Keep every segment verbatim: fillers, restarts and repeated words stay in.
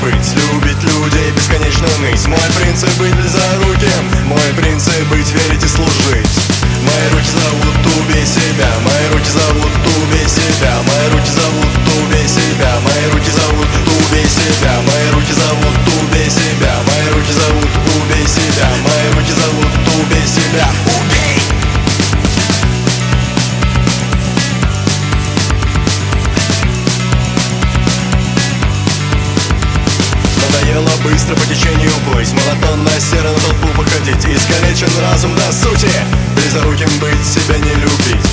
быть, любить людей, бесконечно ныть. Мой принцип быть близоруким, мой принцип быть, верить и служить. Мои руки зовут убей себя, мои руки зовут убей себя, мои руки зовут убей себя, мои руки зовут убей себя, мои руки зовут убей себя, мои руки зовут убей себя, мои руки зовут убей себя, убей! Надоело быстро по течению плыть, монотонно серо на толпу походить, искалечен разум до сути, близоруким быть, себя не любить.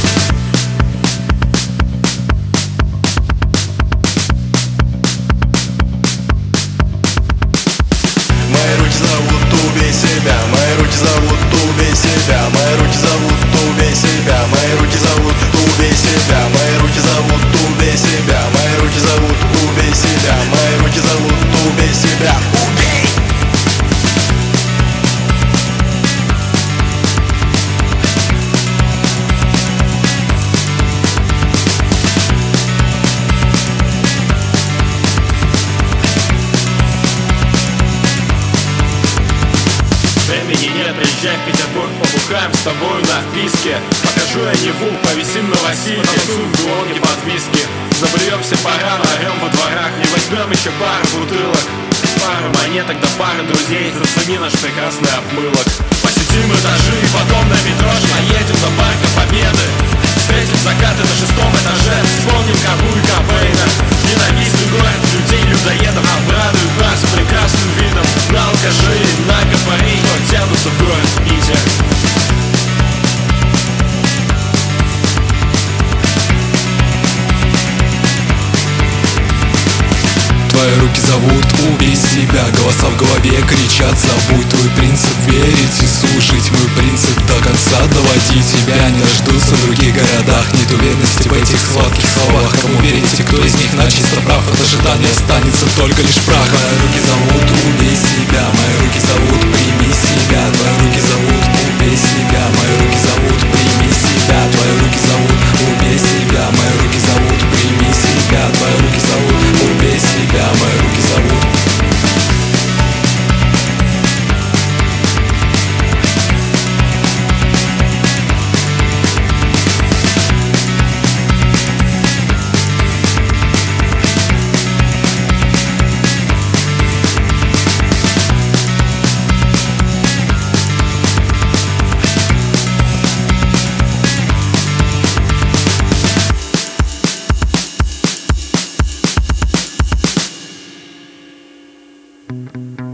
Мои руки зовут убей себя, мои руки зовут убей себя, мои руки зовут убей себя, мои руки зовут убей себя, мои руки зовут убей себя, мои руки зовут убей себя, мои руки зовут убей себя, убей! Времени нет, приезжай в Петербург, побухаем с тобою на вписке. Покажу я Неву, повисим на Васильке, танцуем в лодке под виски. Забреемся пора, орем во дворах и возьмем еще пару бутылок, пару монеток, да пару друзей. Зацени наш прекрасный обмылок. Посетим этажи и потом на метро поедем до Парка Победы. Встретим закаты на шестом этаже, вспомним Кабу и Кобейна. Ненавистный город людей, людоедов обрадует нас прекрасным видом. На алкаши, на копарей, но тянутся в город Питер. Твои руки зовут убей себя, голоса в голове кричат забудь. Твой принцип верить и служить, мой принцип до конца доводить. Тебя не дождутся в других городах, нет уверенности в этих сладких словах. Кому верите, кто из них начисто прав, от ожидания останется только лишь прах. Твои руки зовут убей себя, мои руки зовут прими себя, твои руки зовут убей себя, мои руки зовут прими себя, твои руки зовут убей себя, мои руки зовут прими себя, твои руки зовут убей себя, мои руки зовут. Thank you.